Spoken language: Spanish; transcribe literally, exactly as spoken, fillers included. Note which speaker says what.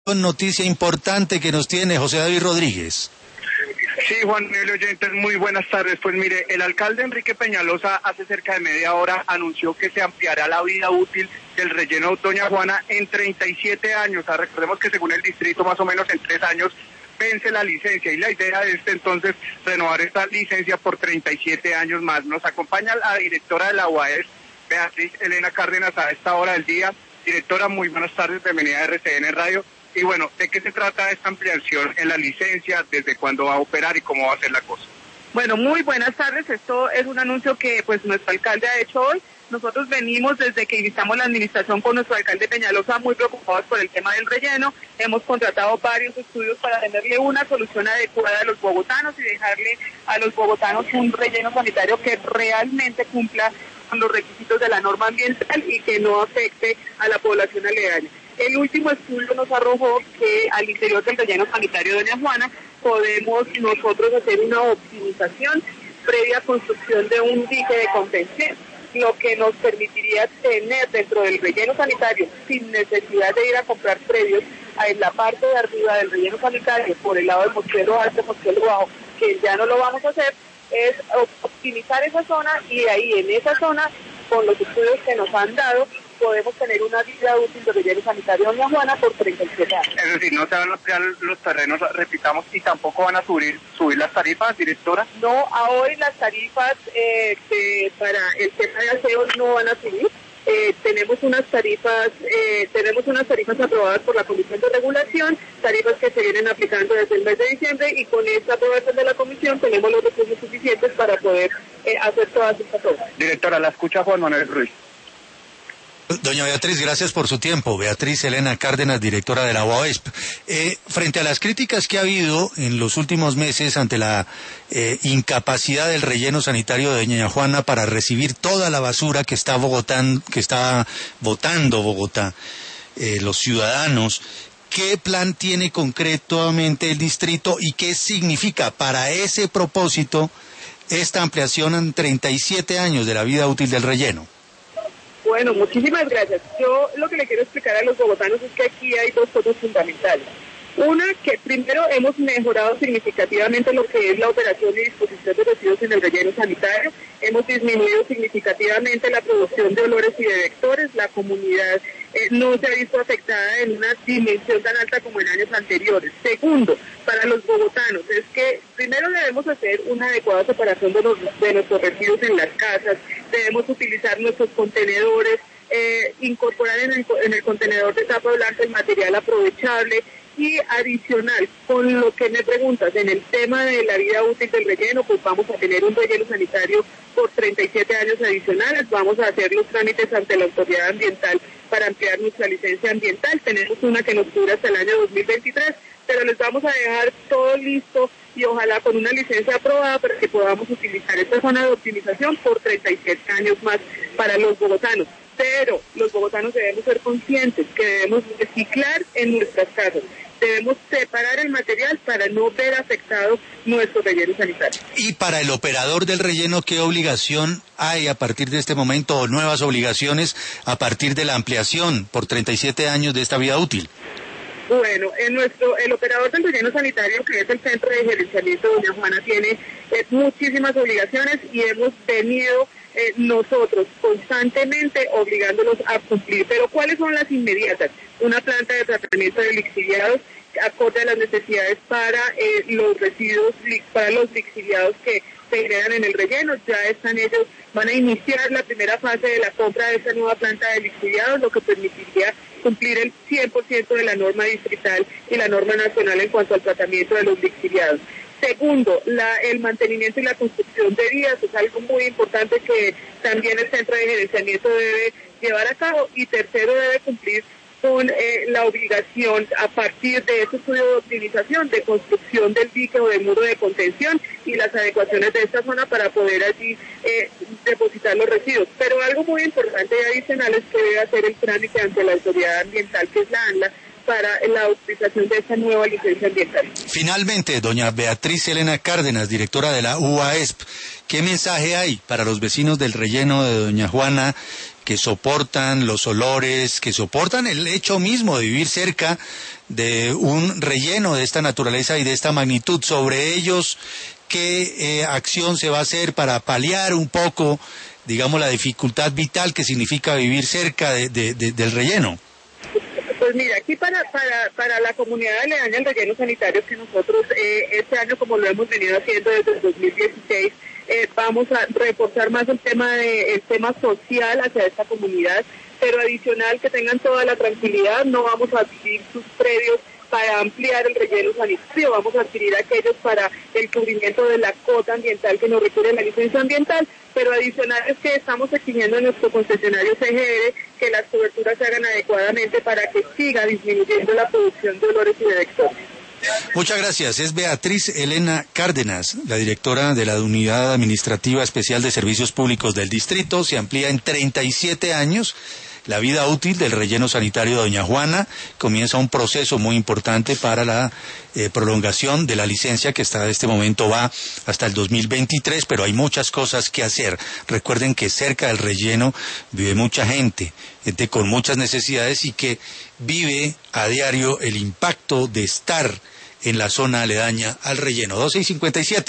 Speaker 1: Noticia importante que nos tiene José David Rodríguez.
Speaker 2: Sí, Juan Miguel Oyentes, muy buenas tardes. Pues mire, el alcalde Enrique Peñalosa hace cerca de media hora anunció que se ampliará la vida útil del relleno Doña Juana en treinta y siete años. O sea, recordemos que según el distrito más o menos en tres años vence la licencia y la idea es entonces renovar esta licencia por treinta y siete años más. Nos acompaña la directora de la U A E S, Beatriz Elena Cárdenas, a esta hora del día. Directora, muy buenas tardes, bienvenida a R C N Radio. Y bueno, ¿de qué se trata esta ampliación en la licencia? ¿Desde cuándo va a operar y cómo va a ser la cosa?
Speaker 3: Bueno, muy buenas tardes. Esto es un anuncio que pues nuestro alcalde ha hecho hoy. Nosotros venimos desde que iniciamos la administración con nuestro alcalde Peñalosa muy preocupados por el tema del relleno. Hemos contratado varios estudios para tenerle una solución adecuada a los bogotanos y dejarle a los bogotanos un relleno sanitario que realmente cumpla con los requisitos de la norma ambiental y que no afecte a la población aledaña. El último estudio nos arrojó que al interior del relleno sanitario Doña Juana podemos nosotros hacer una optimización previa construcción de un dique de contención, lo que nos permitiría tener dentro del relleno sanitario, sin necesidad de ir a comprar previos, en la parte de arriba del relleno sanitario, por el lado del Mosquero Alto, Mosquero Bajo, que ya no lo vamos a hacer, es optimizar esa zona y ahí en esa zona, con los estudios que nos han dado, podemos tener una vida útil de relleno sanitario Doña Juana por treinta y siete años.
Speaker 2: Es decir, no se van a ampliar los terrenos, repitamos, y tampoco van a subir subir las tarifas, directora.
Speaker 3: No, a hoy las tarifas eh, que para el tema de aseo no van a subir. Eh, tenemos unas tarifas, eh, tenemos unas tarifas aprobadas por la Comisión de Regulación, tarifas que se vienen aplicando desde el mes de diciembre y con esta aprobación de la Comisión tenemos los recursos suficientes para poder eh, hacer todas estas obras.
Speaker 2: Directora, la escucha Juan Manuel Ruiz.
Speaker 1: Doña Beatriz, gracias por su tiempo. Beatriz Elena Cárdenas, directora de la U A E S P. Eh, frente a las críticas que ha habido en los últimos meses ante la eh, incapacidad del relleno sanitario de Doña Juana para recibir toda la basura que está Bogotá, que está botando Bogotá, eh, los ciudadanos, ¿qué plan tiene concretamente el distrito y qué significa para ese propósito esta ampliación en treinta y siete años de la vida útil del relleno?
Speaker 3: Bueno, muchísimas gracias. Yo lo que le quiero explicar a los bogotanos es que aquí hay dos cosas fundamentales. Una, que primero hemos mejorado significativamente lo que es la operación y disposición de residuos en el relleno sanitario. Hemos disminuido significativamente la producción de olores y de vectores. La comunidad eh, no se ha visto afectada en una dimensión tan alta como en años anteriores. Segundo, para los bogotanos, es que primero debemos hacer una adecuada separación de, los, de nuestros residuos en las casas. Debemos utilizar nuestros contenedores, eh, incorporar en el, en el contenedor de tapa blanca el material aprovechable. Y adicional, con lo que me preguntas, en el tema de la vida útil del relleno, pues vamos a tener un relleno sanitario por treinta y siete años adicionales, vamos a hacer los trámites ante la autoridad ambiental para ampliar nuestra licencia ambiental, tenemos una que nos cubre hasta el año dos mil veintitrés, pero les vamos a dejar todo listo y ojalá con una licencia aprobada para que podamos utilizar esta zona de optimización por treinta y siete años más para los bogotanos. Pero los bogotanos debemos ser conscientes que debemos reciclar en nuestras casas. Debemos separar el material para no ver afectado nuestro relleno sanitario.
Speaker 1: Y para el operador del relleno, ¿qué obligación hay a partir de este momento o nuevas obligaciones a partir de la ampliación por treinta y siete años de esta vida útil?
Speaker 3: Bueno, en nuestro, el operador del relleno sanitario, que es el Centro de Gerenciamiento Doña Juana, tiene eh, muchísimas obligaciones y hemos venido eh, nosotros constantemente obligándolos a cumplir. Pero ¿cuáles son las inmediatas? Una planta de tratamiento de lixiviados acorde a las necesidades para eh, los residuos, para los lixiviados que se generan en el relleno. Ya están ellos, van a iniciar la primera fase de la compra de esta nueva planta de lixiviados, lo que permitiría cumplir el cien por ciento de la norma distrital y la norma nacional en cuanto al tratamiento de los lixiviados. Segundo, la, el mantenimiento y la construcción de vías es algo muy importante que también el Centro de Gerenciamiento debe llevar a cabo. Y tercero, debe cumplir con eh, la obligación a partir de ese estudio de optimización de construcción del dique o del muro de contención y las adecuaciones de esta zona para poder allí eh, depositar los residuos. Pero algo muy importante y adicional es que debe hacer el trámite ante la autoridad ambiental, que es la ANLA, para la utilización de esta nueva licencia ambiental.
Speaker 1: Finalmente, doña Beatriz Elena Cárdenas, directora de la U A E S P, ¿qué mensaje hay para los vecinos del relleno de Doña Juana que soportan los olores, que soportan el hecho mismo de vivir cerca de un relleno de esta naturaleza y de esta magnitud. Sobre ellos, ¿qué eh, acción se va a hacer para paliar un poco, digamos, la dificultad vital que significa vivir cerca de, de, de, del relleno?
Speaker 3: Pues mira, aquí para para para la comunidad aledaña al relleno sanitario, que nosotros eh, este año, como lo hemos venido haciendo desde el dos mil dieciséis, eh, vamos a reforzar más el tema de, el tema social hacia esta comunidad, pero adicional que tengan toda la tranquilidad, no vamos a adquirir sus predios para ampliar el relleno sanitario, vamos a adquirir aquellos para el cubrimiento de la cota ambiental que nos requiere la licencia ambiental, pero adicional es que estamos exigiendo a nuestro concesionario C G R que las coberturas se hagan adecuadamente para que siga disminuyendo la producción de olores y de vectores.
Speaker 1: Muchas gracias. Es Beatriz Elena Cárdenas, la directora de la Unidad Administrativa Especial de Servicios Públicos del Distrito. Se amplía en treinta y siete años la vida útil del relleno sanitario de Doña Juana. Comienza un proceso muy importante para la eh, prolongación de la licencia, que hasta este momento va hasta el dos mil veintitrés, pero hay muchas cosas que hacer. Recuerden que cerca del relleno vive mucha gente, gente con muchas necesidades y que vive a diario el impacto de estar en la zona aledaña al relleno. doce y cincuenta y siete.